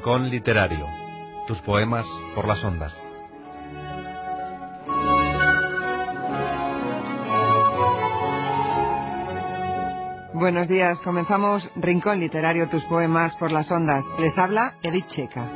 Rincón Literario. Tus poemas por las ondas. Buenos días, comenzamos Rincón Literario, tus poemas por las ondas. Les habla Edith Checa.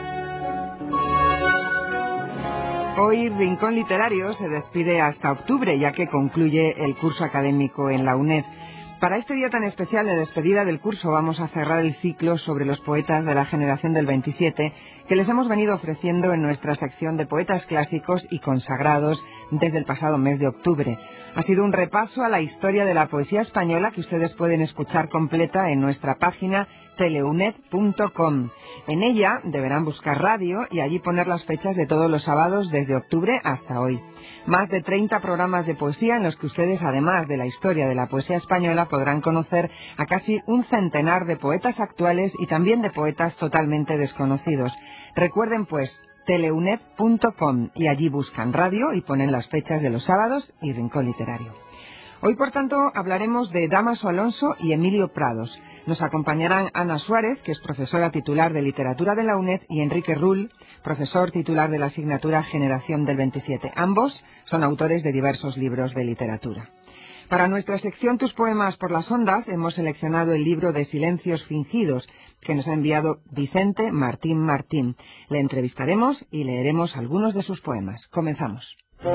Hoy Rincón Literario se despide hasta octubre, ya que concluye el curso académico en la UNED. Para este día tan especial de despedida del curso vamos a cerrar el ciclo sobre los poetas de la generación del 27 que les hemos venido ofreciendo en nuestra sección de poetas clásicos y consagrados desde el pasado mes de octubre. Ha sido un repaso a la historia de la poesía española que ustedes pueden escuchar completa en nuestra página teleuned.com. En ella deberán buscar radio y allí poner las fechas de todos los sábados desde octubre hasta hoy. Más de 30 programas de poesía en los que ustedes, además de la historia de la poesía española, podrán conocer a casi un centenar de poetas actuales y también de poetas totalmente desconocidos. Recuerden pues teleuned.com y allí buscan radio y ponen las fechas de los sábados y Rincón Literario. Hoy, por tanto, hablaremos de Dámaso Alonso y Emilio Prados. Nos acompañarán Ana Suárez, que es profesora titular de Literatura de la UNED, y Enrique Rull, profesor titular de la asignatura Generación del 27. Ambos son autores de diversos libros de literatura. Para nuestra sección Tus poemas por las ondas hemos seleccionado el libro de Silencios fingidos que nos ha enviado Vicente Martín Martín. Le entrevistaremos y leeremos algunos de sus poemas. Comenzamos.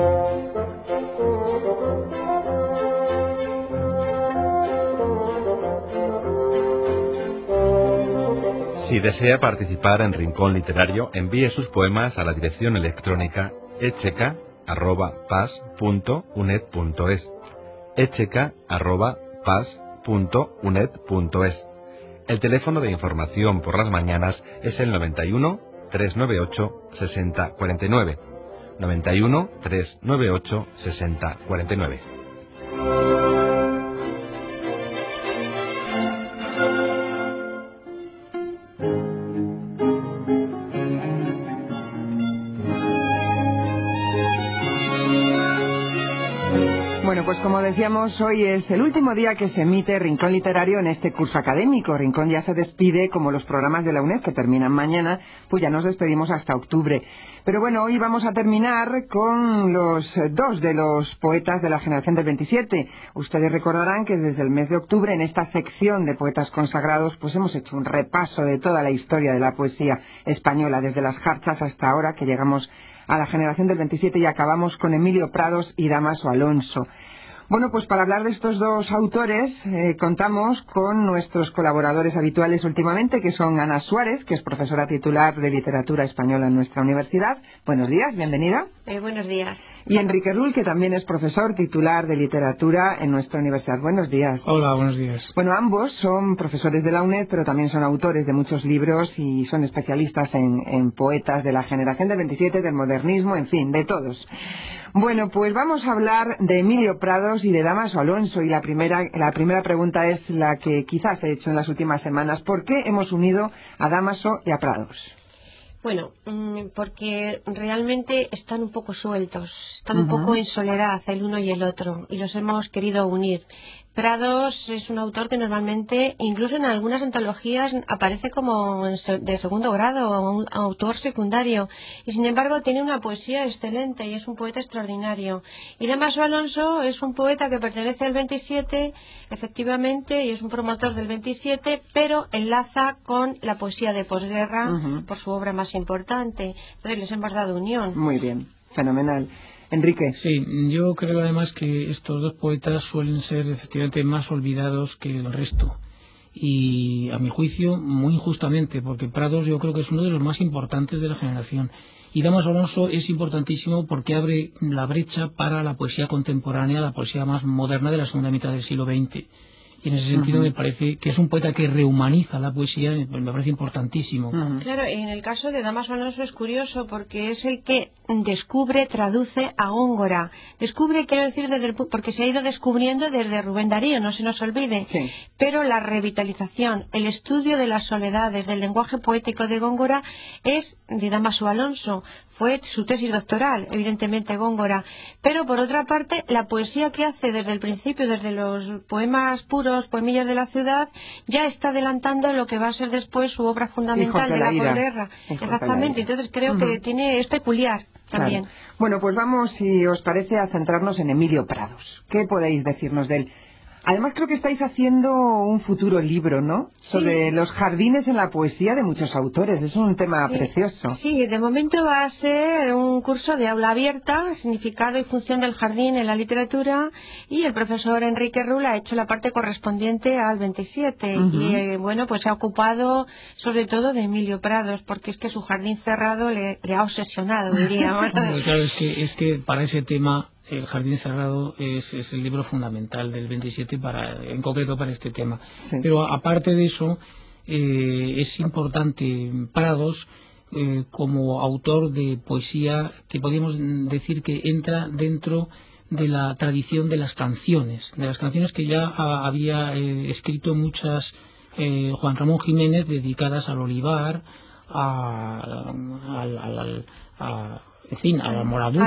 Si desea participar en Rincón Literario, envíe sus poemas a la dirección electrónica echeca@pas.uned.es. echeca@pas.uned.es. El teléfono de información por las mañanas es el 91 398 6049. 91 398 6049. Bueno, pues como decíamos, hoy es el último día que se emite Rincón Literario en este curso académico. Rincón ya se despide, como los programas de la UNED que terminan mañana, pues ya nos despedimos hasta octubre. Pero bueno, hoy vamos a terminar con los dos de los poetas de la generación del 27. Ustedes recordarán que desde el mes de octubre, en esta sección de poetas consagrados, pues hemos hecho un repaso de toda la historia de la poesía española, desde las jarchas hasta ahora, que llegamos a la generación del 27 y acabamos con Emilio Prados y Dámaso Alonso. Bueno, pues para hablar de estos dos autores contamos con nuestros colaboradores habituales últimamente, que son Ana Suárez, que es profesora titular de Literatura Española en nuestra universidad. Buenos días, bienvenida. Buenos días. Y Enrique Rull, que también es profesor titular de Literatura en nuestra universidad. Buenos días. Hola, buenos días. Bueno, ambos son profesores de la UNED, pero también son autores de muchos libros y son especialistas en poetas de la generación del 27, del modernismo, en fin, de todos. Bueno, pues vamos a hablar de Emilio Prados y de Dámaso Alonso, y la primera pregunta es la que quizás he hecho en las últimas semanas. ¿Por qué hemos unido a Dámaso y a Prados? Bueno, porque realmente están un poco sueltos, están un poco en soledad el uno y el otro, y los hemos querido unir. Prados es un autor que normalmente, incluso en algunas antologías, aparece como de segundo grado, un autor secundario, y sin embargo tiene una poesía excelente y es un poeta extraordinario. Y Dámaso Alonso es un poeta que pertenece al 27, efectivamente, y es un promotor del 27, pero enlaza con la poesía de posguerra por su obra más importante. Entonces les hemos dado unión. Muy bien, fenomenal. Enrique. Sí, yo creo además que estos dos poetas suelen ser efectivamente más olvidados que el resto. Y a mi juicio, muy injustamente, porque Prados yo creo que es uno de los más importantes de la generación. Y Dámaso Alonso es importantísimo porque abre la brecha para la poesía contemporánea, la poesía más moderna de la segunda mitad del siglo XX. Y en ese sentido me parece que es un poeta que rehumaniza la poesía, me parece importantísimo. Claro, en el caso de Dámaso Alonso es curioso porque es el que descubre, traduce a Góngora. Descubre, quiero decir, porque se ha ido descubriendo desde Rubén Darío, no se nos olvide. Sí. Pero la revitalización, el estudio de las soledades, del lenguaje poético de Góngora es de Dámaso Alonso. Fue su tesis doctoral, evidentemente, Góngora. Pero por otra parte, la poesía que hace desde el principio, desde los poemas puros, otros poemillas de la ciudad, ya está adelantando lo que va a ser después su obra fundamental de la posguerra. Exactamente, entonces creo que es peculiar también. Claro. Bueno, pues vamos, si os parece, a centrarnos en Emilio Prados. ¿Qué podéis decirnos de él? Además, creo que estáis haciendo un futuro libro, ¿no? Sobre los jardines en la poesía de muchos autores. Es un tema precioso. Sí, de momento va a ser un curso de aula abierta, significado y función del jardín en la literatura, y el profesor Enrique Rull ha hecho la parte correspondiente al 27. Y bueno, pues se ha ocupado sobre todo de Emilio Prados, porque es que su jardín cerrado le ha obsesionado, diríamos. Claro, es que para ese tema el Jardín Cerrado es el libro fundamental del 27 en concreto para este tema. Sí. Pero aparte de eso, es importante Prados como autor de poesía que podríamos decir que entra dentro de la tradición de las canciones que ya había escrito muchas Juan Ramón Jiménez, dedicadas al olivar, en fin, al almoraduz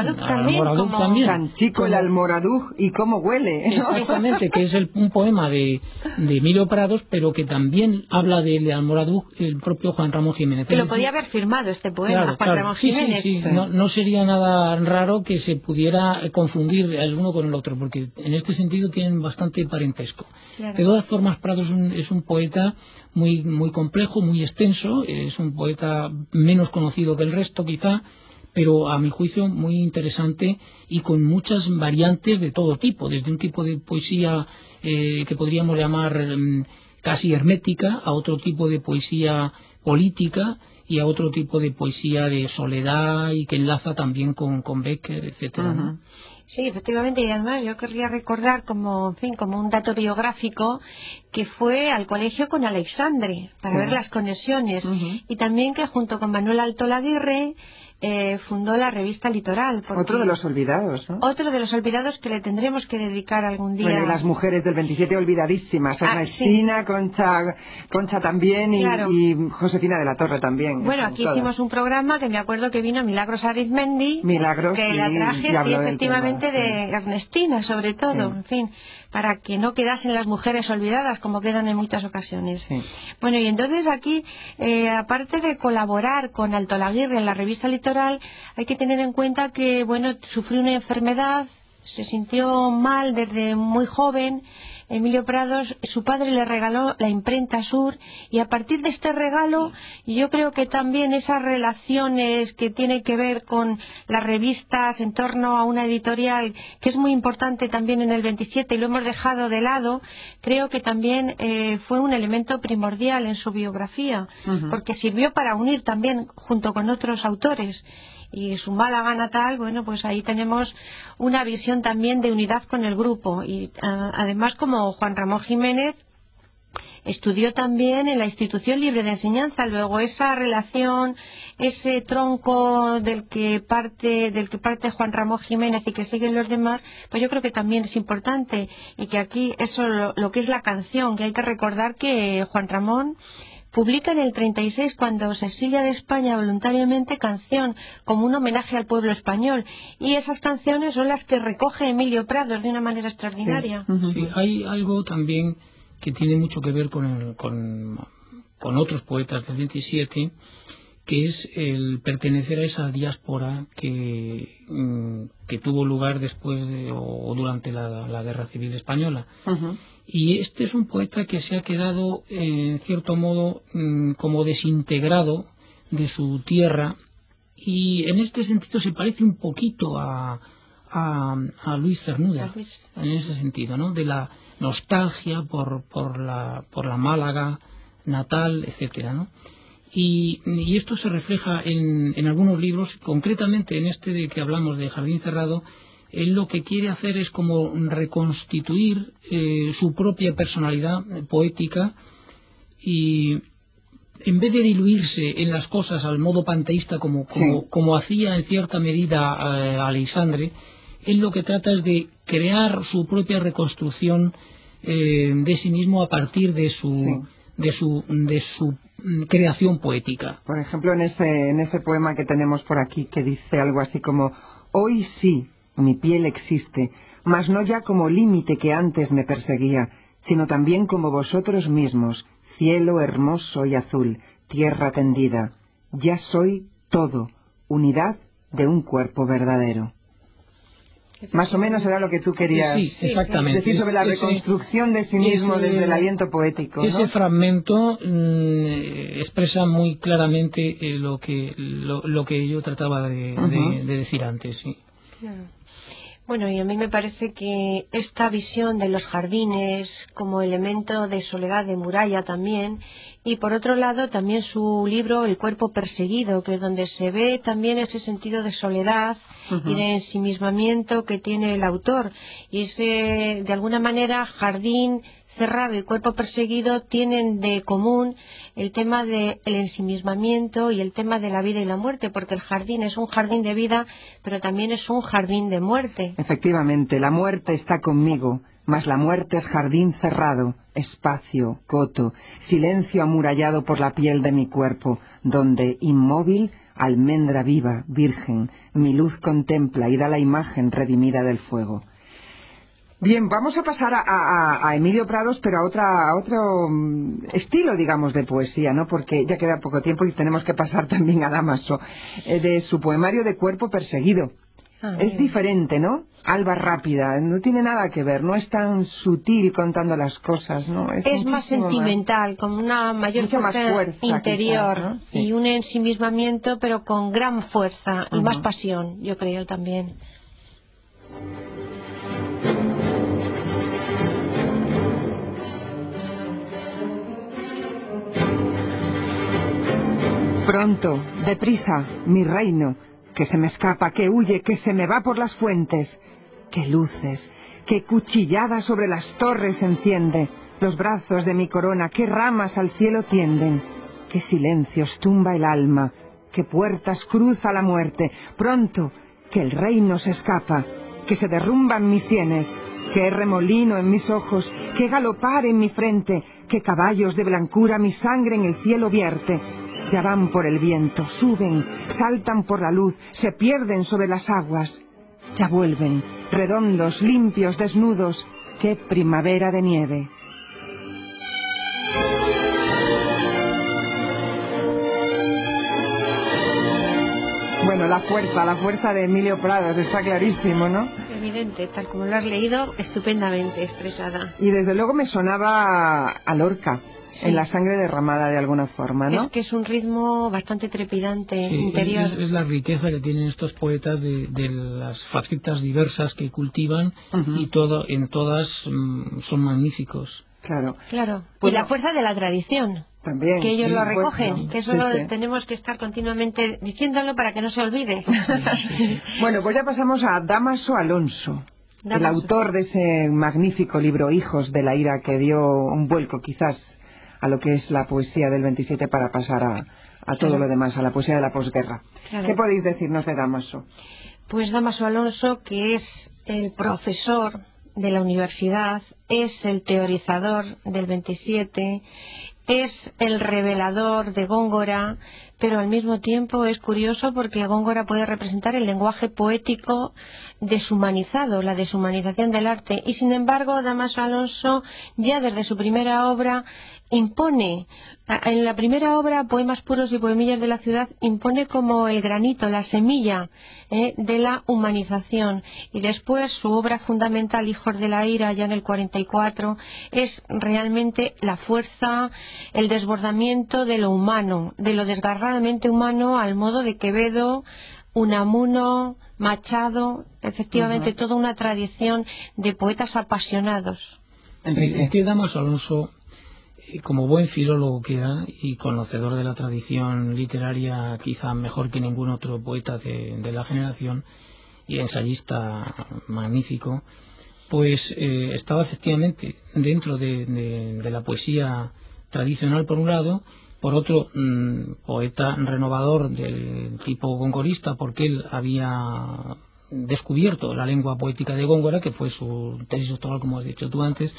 también. Tan chico el almoraduz y cómo huele. Exactamente, que es un poema de Emilio Prados, pero que también habla del almoraduz el propio Juan Ramón Jiménez. Que lo podía haber firmado este poema, Juan Ramón Jiménez. Sí. No sería nada raro que se pudiera confundir el uno con el otro, porque en este sentido tienen bastante parentesco. Claro. De todas formas, Prados es un poeta muy, muy complejo, muy extenso, es un poeta menos conocido que el resto quizá, pero a mi juicio muy interesante y con muchas variantes de todo tipo, desde un tipo de poesía que podríamos llamar casi hermética, a otro tipo de poesía política y a otro tipo de poesía de soledad y que enlaza también con Becker, etcétera, ¿no? Sí, efectivamente, y además yo querría recordar como un dato biográfico que fue al colegio con Aleixandre para ver las conexiones y también que junto con Manuel Altolaguirre fundó la revista Litoral. Otro de los olvidados, ¿no? Otro de los olvidados que le tendremos que dedicar algún día. Bueno, y las mujeres del 27 olvidadísimas, Ernestina, Concha también y Josefina de la Torre también. Bueno, aquí hicimos un programa que me acuerdo que vino Milagros Arizmendi, que la traje efectivamente de Ernestina, sobre todo, en fin, para que no quedasen las mujeres olvidadas como quedan en muchas ocasiones. Bueno, y entonces aquí, aparte de colaborar con Altolaguirre en la revista Litoral, hay que tener en cuenta que, bueno, sufrió una enfermedad, se sintió mal desde muy joven. Emilio Prados, su padre le regaló la imprenta Sur, y a partir de este regalo yo creo que también esas relaciones que tienen que ver con las revistas en torno a una editorial que es muy importante también en el 27 y lo hemos dejado de lado, creo que también fue un elemento primordial en su biografía, porque sirvió para unir también junto con otros autores. Y su Málaga natal, bueno, pues ahí tenemos una visión también de unidad con el grupo. Y además, como Juan Ramón Jiménez estudió también en la Institución Libre de Enseñanza, luego esa relación, ese tronco del que parte Juan Ramón Jiménez y que siguen los demás, pues yo creo que también es importante. Y que aquí eso lo que es la canción, que hay que recordar que Juan Ramón publica en el 36, cuando se exilia de España voluntariamente, Canción, como un homenaje al pueblo español. Y esas canciones son las que recoge Emilio Prados de una manera extraordinaria. Sí, hay algo también que tiene mucho que ver con otros poetas del 27, que es el pertenecer a esa diáspora que tuvo lugar después o durante la Guerra Civil Española. Y este es un poeta que se ha quedado, en cierto modo, como desintegrado de su tierra, y en este sentido se parece un poquito a Luis Cernuda, en ese sentido, ¿no? De la nostalgia por la Málaga natal, etcétera, ¿no? Y esto se refleja en algunos libros, concretamente en este de que hablamos de Jardín Cerrado. Él lo que quiere hacer es como reconstituir su propia personalidad poética, y en vez de diluirse en las cosas al modo panteísta como hacía en cierta medida Aleixandre, él lo que trata es de crear su propia reconstrucción de sí mismo a partir de su creación poética. Por ejemplo, en ese poema que tenemos por aquí, que dice algo así como: hoy sí, mi piel existe, mas no ya como límite que antes me perseguía, sino también como vosotros mismos, cielo hermoso y azul, tierra tendida. Ya soy todo, unidad de un cuerpo verdadero. Más o menos era lo que tú querías decir sobre la reconstrucción de sí mismo desde el aliento poético, ¿no? Ese fragmento expresa muy claramente lo que yo trataba de decir antes, sí. Claro. Bueno, y a mí me parece que esta visión de los jardines como elemento de soledad, de muralla también, y por otro lado también su libro El cuerpo perseguido, que es donde se ve también ese sentido de soledad y de ensimismamiento que tiene el autor, y ese, de alguna manera, jardín cerrado y cuerpo perseguido tienen de común el tema del ensimismamiento y el tema de la vida y la muerte, porque el jardín es un jardín de vida, pero también es un jardín de muerte. Efectivamente, la muerte está conmigo, mas la muerte es jardín cerrado, espacio, coto, silencio amurallado por la piel de mi cuerpo, donde, inmóvil, almendra viva, virgen, mi luz contempla y da la imagen redimida del fuego. Bien, vamos a pasar a Emilio Prados, pero a otro estilo, digamos, de poesía, ¿no? Porque ya queda poco tiempo y tenemos que pasar también a Dámaso, de su poemario de Cuerpo perseguido. Es diferente, ¿no? Alba rápida, no tiene nada que ver, no es tan sutil contando las cosas, ¿no? Es más sentimental, con una mucha más fuerza interior, quizás, ¿no? Sí. Y un ensimismamiento, pero con gran fuerza y más pasión, yo creo también. Pronto, deprisa, mi reino, que se me escapa, que huye, que se me va por las fuentes. ¡Qué luces! ¡Qué cuchillada sobre las torres enciende! Los brazos de mi corona, qué ramas al cielo tienden. ¡Qué silencios tumba el alma! ¡Qué puertas cruza la muerte! Pronto, que el reino se escapa, que se derrumban mis sienes. ¡Qué remolino en mis ojos! ¡Qué galopar en mi frente! ¡Qué caballos de blancura mi sangre en el cielo vierte! Ya van por el viento, suben, saltan por la luz, se pierden sobre las aguas. Ya vuelven, redondos, limpios, desnudos. ¡Qué primavera de nieve! Bueno, la fuerza de Emilio Prados, está clarísimo, ¿no? Evidente, tal como lo has leído, estupendamente expresada. Y desde luego me sonaba a Lorca. Sí. En la sangre derramada de alguna forma, ¿no? Es que es un ritmo bastante trepidante, interior. Es la riqueza que tienen estos poetas de las facetas diversas que cultivan y en todas son magníficos. Claro. Pues y la fuerza de la tradición. También. Que ellos lo recogen, bueno, que eso tenemos que estar continuamente diciéndolo para que no se olvide. Sí. Bueno, pues ya pasamos a Dámaso Alonso. El autor de ese magnífico libro Hijos de la ira, que dio un vuelco quizás a lo que es la poesía del 27 para pasar a todo lo demás, a la poesía de la posguerra. Claro. ¿Qué podéis decirnos de Dámaso? Pues Dámaso Alonso, que es el profesor de la universidad, es el teorizador del 27, es el revelador de Góngora, pero al mismo tiempo es curioso porque Góngora puede representar el lenguaje poético deshumanizado, la deshumanización del arte, y sin embargo Dámaso Alonso ya desde su primera obra impone, en la primera obra, Poemas puros y poemillas de la ciudad, impone como el granito, la semilla de la humanización, y después su obra fundamental, Hijos de la ira, ya en el 44, es realmente la fuerza, el desbordamiento de lo humano, de lo desgarradamente humano, al modo de Quevedo, Unamuno, Machado, efectivamente toda una tradición de poetas apasionados. Es que Dámaso Alonso, como buen filólogo que era y conocedor de la tradición literaria quizá mejor que ningún otro poeta de la generación y ensayista magnífico, pues estaba efectivamente dentro de la poesía tradicional por un lado, por otro poeta renovador del tipo gongorista, porque él había descubierto la lengua poética de Góngora, que fue su tesis doctoral, como has dicho tú antes,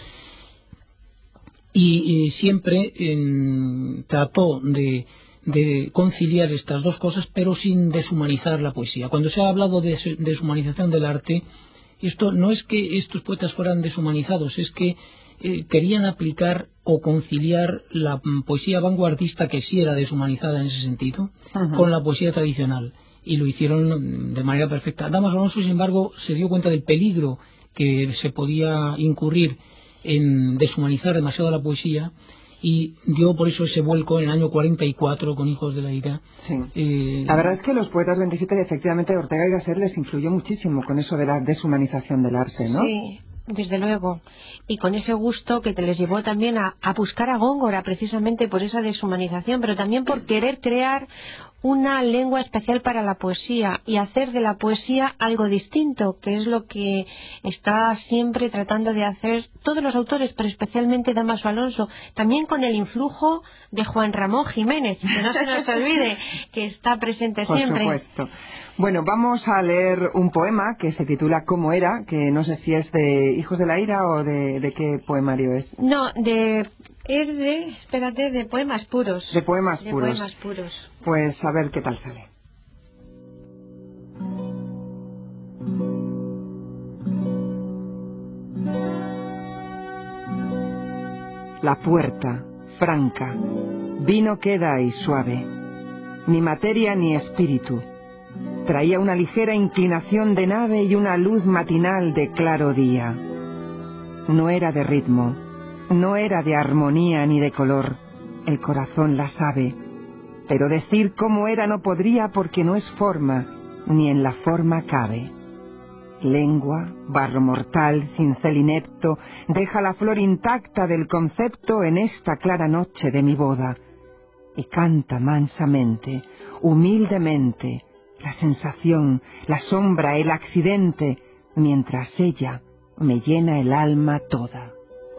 y siempre trató de conciliar estas dos cosas, pero sin deshumanizar la poesía. Cuando se ha hablado de deshumanización del arte, esto no es que estos poetas fueran deshumanizados, es que querían aplicar o conciliar la poesía vanguardista, que sí era deshumanizada en ese sentido, con la poesía tradicional, y lo hicieron de manera perfecta. Damas Alonso, sin embargo, se dio cuenta del peligro que se podía incurrir en deshumanizar demasiado la poesía, y dio por eso ese vuelco en el año 44 con Hijos de la Ira. Sí. La verdad es que los poetas 27, efectivamente, Ortega y Gasset les influyó muchísimo con eso de la deshumanización del arte, ¿no? Sí, desde luego. Y con ese gusto que te les llevó también a buscar a Góngora, precisamente por esa deshumanización, pero también por querer crear una lengua especial para la poesía y hacer de la poesía algo distinto, que es lo que está siempre tratando de hacer todos los autores, pero especialmente Dámaso Alonso, también con el influjo de Juan Ramón Jiménez, que no se nos olvide que está presente siempre. Por supuesto. Bueno, vamos a leer un poema que se titula ¿Cómo era?, que no sé si es de Hijos de la Ira o de qué poemario es. No, espérate, de poemas puros. De poemas de puros. Poemas puros. Pues a ver qué tal sale. La puerta, franca, vino queda y suave, ni materia ni espíritu. Traía una ligera inclinación de nave y una luz matinal de claro día. No era de ritmo, no era de armonía ni de color, el corazón la sabe, pero decir cómo era no podría porque no es forma, ni en la forma cabe. Lengua, barro mortal, cincel inepto, deja la flor intacta del concepto en esta clara noche de mi boda, y canta mansamente, humildemente, la sensación, la sombra, el accidente, mientras ella me llena el alma toda.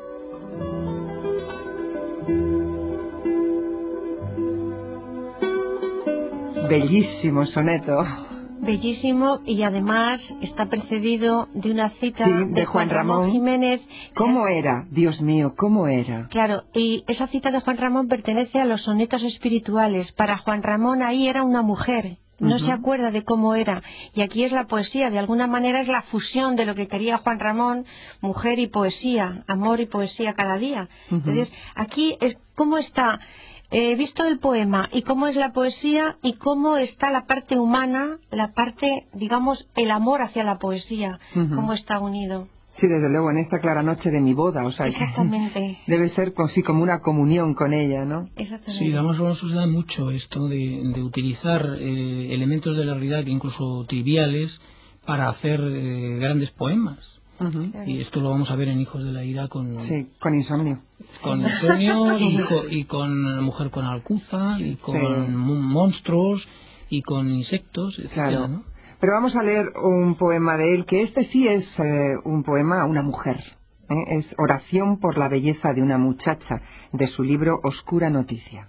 Bellísimo soneto. Bellísimo, y además está precedido de una cita de Juan Ramón Jiménez. ¿Cómo era? Dios mío, ¿cómo era? Claro, y esa cita de Juan Ramón pertenece a los sonetos espirituales. Para Juan Ramón ahí era una mujer, no se acuerda de cómo era. Y aquí es la poesía, de alguna manera es la fusión de lo que quería Juan Ramón, mujer y poesía, amor y poesía cada día. Entonces, aquí es cómo está visto el poema y cómo es la poesía y cómo está la parte humana, la parte, digamos, el amor hacia la poesía, cómo está unido. Sí, desde luego, en esta clara noche de mi boda, o sea, exactamente. Debe ser así como una comunión con ella, ¿no? Exactamente. Sí, Dámaso Alonso se da mucho esto de utilizar elementos de la realidad, incluso triviales, para hacer grandes poemas. Y esto lo vamos a ver en Hijos de la Ira con Insomnio. Con Insomnio y con Mujer con Alcuza y con monstruos y con insectos, etcétera, claro. ¿no? Pero vamos a leer un poema de él, que este sí es un poema a una mujer. Es Oración por la belleza de una muchacha, de su libro Oscura Noticia.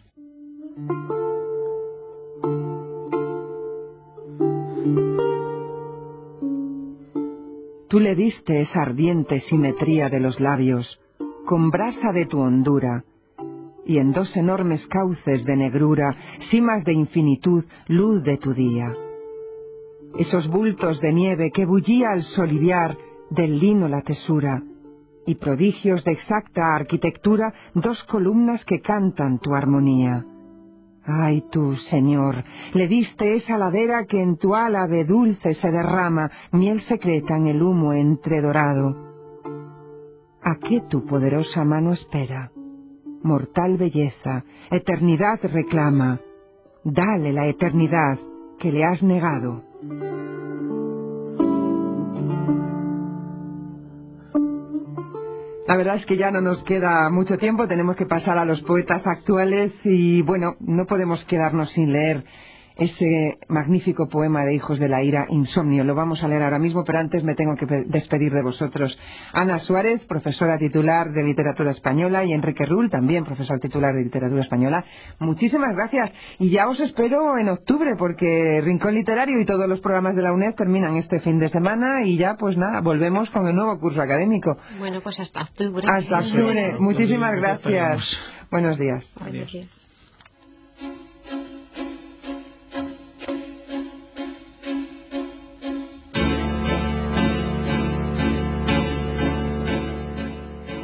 Tú le diste esa ardiente simetría de los labios, con brasa de tu hondura, y en dos enormes cauces de negrura, cimas de infinitud, luz de tu día. Esos bultos de nieve que bullía al soliviar del lino la tesura, y prodigios de exacta arquitectura, dos columnas que cantan tu armonía. Ay tú, Señor, le diste esa ladera que en tu ala de dulce se derrama, miel secreta en el humo entredorado. ¿A qué tu poderosa mano espera? Mortal belleza, eternidad reclama. Dale la eternidad que le has negado. La verdad es que ya no nos queda mucho tiempo, tenemos que pasar a los poetas actuales y bueno, no podemos quedarnos sin leer ese magnífico poema de Hijos de la Ira, Insomnio. Lo vamos a leer ahora mismo, pero antes me tengo que despedir de vosotros. Ana Suárez, profesora titular de Literatura Española, y Enrique Rull, también profesor titular de Literatura Española. Muchísimas gracias y ya os espero en octubre, porque Rincón Literario y todos los programas de la UNED terminan este fin de semana y ya pues nada, volvemos con el nuevo curso académico. Bueno, pues hasta octubre. Hasta octubre. Muchísimas gracias. Buenos días. Buenos días.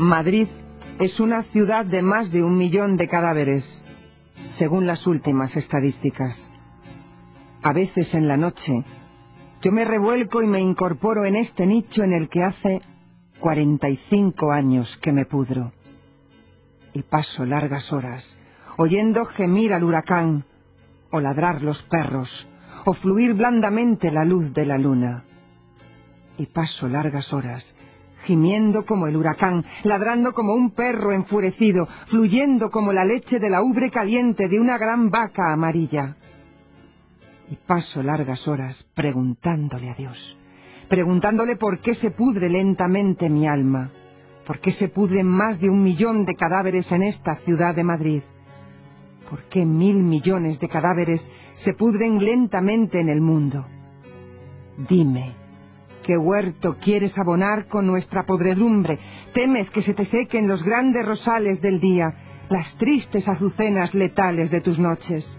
Madrid es una ciudad de más de 1 millón de cadáveres, según las últimas estadísticas. A veces en la noche, yo me revuelco y me incorporo en este nicho en el que hace 45 años que me pudro. Y paso largas horas oyendo gemir al huracán, o ladrar los perros, o fluir blandamente la luz de la luna. Y paso largas horas gimiendo como el huracán, ladrando como un perro enfurecido, fluyendo como la leche de la ubre caliente de una gran vaca amarilla. Y paso largas horas preguntándole a Dios, preguntándole por qué se pudre lentamente mi alma, por qué se pudren más de 1 millón de cadáveres en esta ciudad de Madrid, por qué 1.000 millones de cadáveres se pudren lentamente en el mundo. Dime, ¿qué huerto quieres abonar con nuestra podredumbre? ¿Temes que se te sequen los grandes rosales del día, las tristes azucenas letales de tus noches?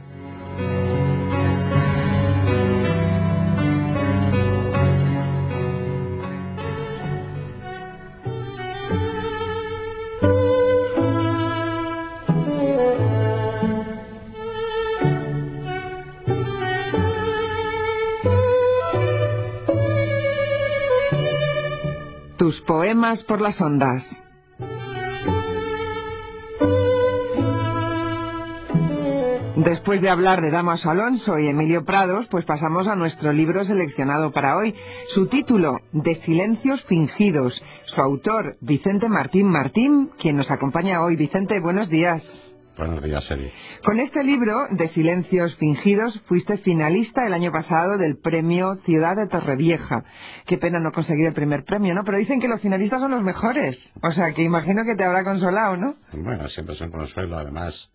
Tus poemas por las ondas. Después de hablar de Dámaso Alonso y Emilio Prados, pues pasamos a nuestro libro seleccionado para hoy. Su título, De silencios fingidos. Su autor, Vicente Martín Martín, quien nos acompaña hoy. Vicente, buenos días. Buenos días, Eli. Con este libro, De silencios fingidos, fuiste finalista el año pasado del premio Ciudad de Torrevieja. Qué pena no conseguir el primer premio, ¿no? Pero dicen que los finalistas son los mejores. O sea, que imagino que te habrá consolado, ¿no? Bueno, siempre es un consuelo. Además,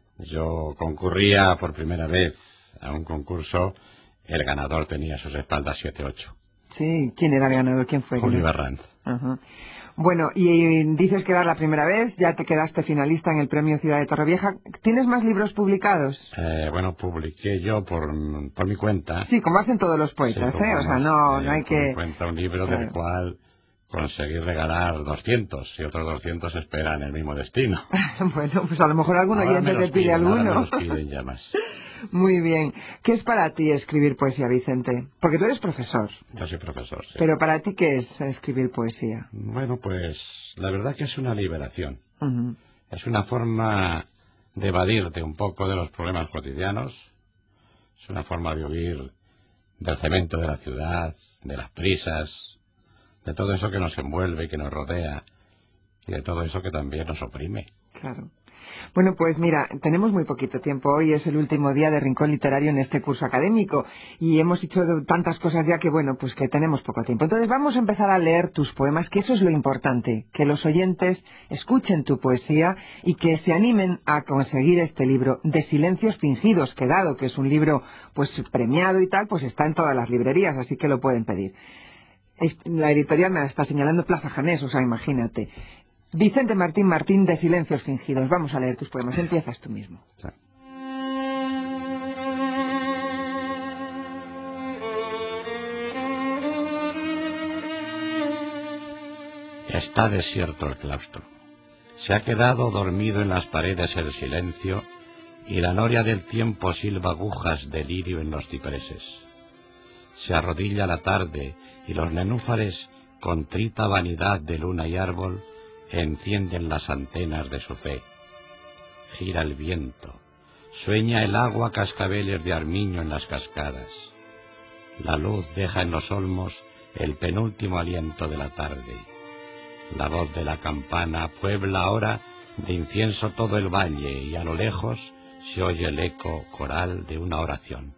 yo concurría por primera vez a un concurso. El ganador tenía a sus espaldas 7-8. Sí, ¿quién era el ganador? ¿Quién fue? Julio Barranz. Ajá. Bueno, y dices que era la primera vez, ya te quedaste finalista en el premio Ciudad de Torrevieja. ¿Tienes más libros publicados? Bueno, publiqué yo por mi cuenta. Sí, como hacen todos los poetas, sí, ¿eh? O sea, no hay que... Por mi cuenta un libro claro. Del cual conseguí regalar 200 y otros 200 esperan el mismo destino. Bueno, pues a lo mejor algún Ahora oyente te pide alguno. Ahora me los piden ya más. Muy bien. ¿Qué es para ti escribir poesía, Vicente? Porque tú eres profesor. Yo soy profesor, sí. Pero para ti, ¿qué es escribir poesía? Bueno, pues la verdad que es una liberación. Uh-huh. Es una forma de evadirte un poco de los problemas cotidianos. Es una forma de huir del cemento de la ciudad, de las prisas, de todo eso que nos envuelve y que nos rodea, y de todo eso que también nos oprime. Claro. Bueno, pues mira, tenemos muy poquito tiempo. Hoy es el último día de Rincón Literario en este curso académico y hemos hecho tantas cosas ya que, bueno, pues que tenemos poco tiempo. Entonces vamos a empezar a leer tus poemas, que eso es lo importante, que los oyentes escuchen tu poesía y que se animen a conseguir este libro De silencios fingidos, que dado que es un libro pues premiado y tal, pues está en todas las librerías, así que lo pueden pedir. La editorial me está señalando Plaza Janés, o sea, imagínate. Vicente Martín Martín, De silencios fingidos. Vamos a leer tus poemas. Empiezas tú mismo. Sí. Está desierto el claustro. Se ha quedado dormido en las paredes el silencio y la noria del tiempo silba agujas de lirio en los cipreses. Se arrodilla la tarde y los nenúfares, con trita vanidad de luna y árbol, encienden las antenas de su fe. Gira el viento, sueña el agua cascabeles de armiño en las cascadas. La luz deja en los olmos el penúltimo aliento de la tarde. La voz de la campana puebla ahora de incienso todo el valle y a lo lejos se oye el eco coral de una oración.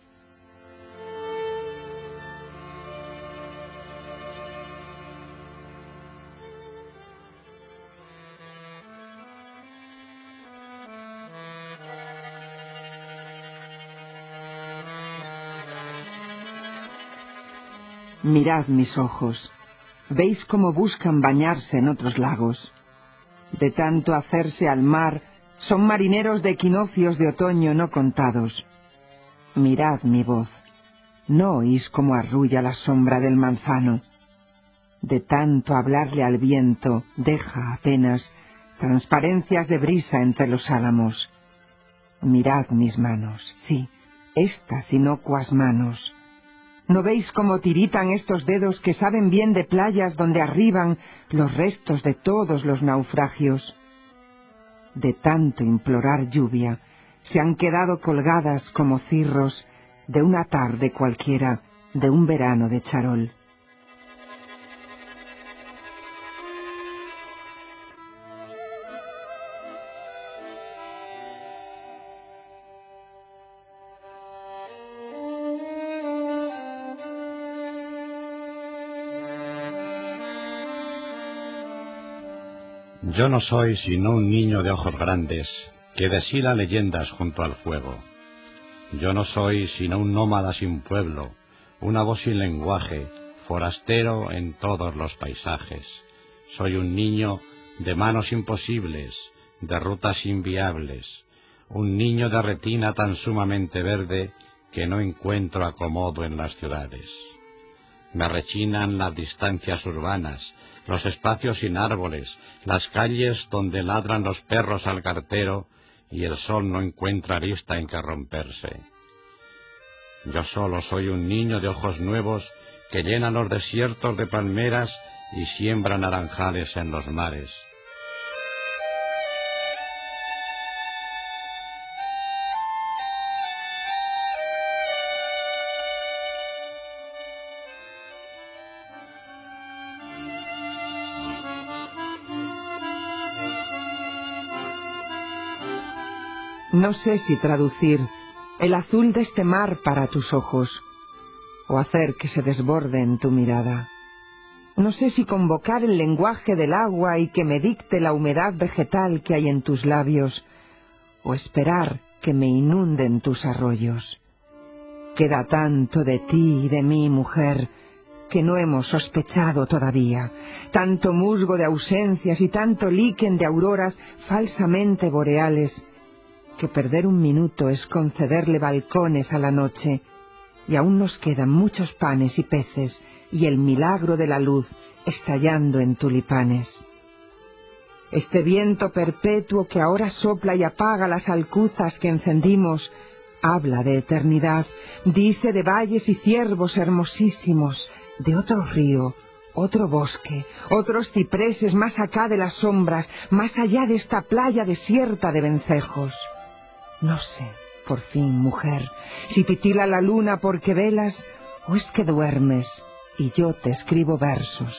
Mirad mis ojos, veis cómo buscan bañarse en otros lagos. De tanto hacerse al mar, son marineros de equinoccios de otoño no contados. Mirad mi voz, ¿no oís cómo arrulla la sombra del manzano? De tanto hablarle al viento, deja apenas transparencias de brisa entre los álamos. Mirad mis manos, sí, estas inocuas manos. ¿No veis cómo tiritan estos dedos que saben bien de playas donde arriban los restos de todos los naufragios? De tanto implorar lluvia, se han quedado colgadas como cirros de una tarde cualquiera de un verano de charol. Yo no soy sino un niño de ojos grandes que deshila leyendas junto al fuego. Yo no soy sino un nómada sin pueblo, una voz sin lenguaje, forastero en todos los paisajes. Soy un niño de manos imposibles, de rutas inviables, un niño de retina tan sumamente verde que no encuentro acomodo en las ciudades. Me rechinan las distancias urbanas, los espacios sin árboles, las calles donde ladran los perros al cartero y el sol no encuentra arista en que romperse. Yo solo soy un niño de ojos nuevos que llenan los desiertos de palmeras y siembra naranjales en los mares. No sé si traducir el azul de este mar para tus ojos, o hacer que se desborde en tu mirada. No sé si convocar el lenguaje del agua y que me dicte la humedad vegetal que hay en tus labios, o esperar que me inunden tus arroyos. Queda tanto de ti y de mí, mujer, que no hemos sospechado todavía, tanto musgo de ausencias y tanto líquen de auroras falsamente boreales, que perder un minuto es concederle balcones a la noche, y aún nos quedan muchos panes y peces y el milagro de la luz estallando en tulipanes. Este viento perpetuo que ahora sopla y apaga las alcuzas que encendimos, habla de eternidad, dice de valles y ciervos hermosísimos, de otro río, otro bosque, otros cipreses más acá de las sombras, más allá de esta playa desierta de vencejos. No sé, por fin, mujer, si titila la luna porque velas o es que duermes y yo te escribo versos.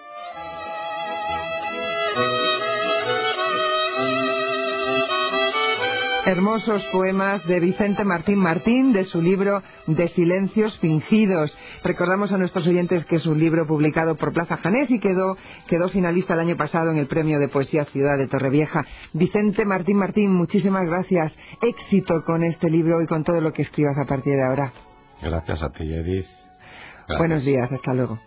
Hermosos poemas de Vicente Martín Martín, de su libro De silencios fingidos. Recordamos a nuestros oyentes que es un libro publicado por Plaza Janés y quedó finalista el año pasado en el Premio de Poesía Ciudad de Torrevieja. Vicente Martín Martín, muchísimas gracias. Éxito con este libro y con todo lo que escribas a partir de ahora. Gracias a ti, Edith. Gracias. Buenos días, hasta luego.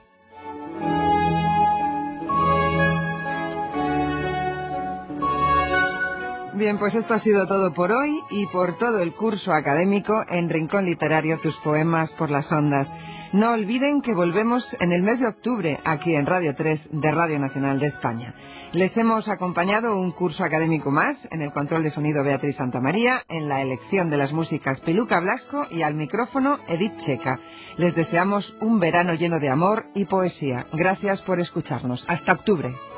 Bien, pues esto ha sido todo por hoy y por todo el curso académico en Rincón Literario, tus poemas por las ondas. No olviden que volvemos en el mes de octubre aquí en Radio 3 de Radio Nacional de España. Les hemos acompañado un curso académico más, en el control de sonido Beatriz Santamaría, en la elección de las músicas Piluca Blasco y al micrófono Edith Checa. Les deseamos un verano lleno de amor y poesía. Gracias por escucharnos. Hasta octubre.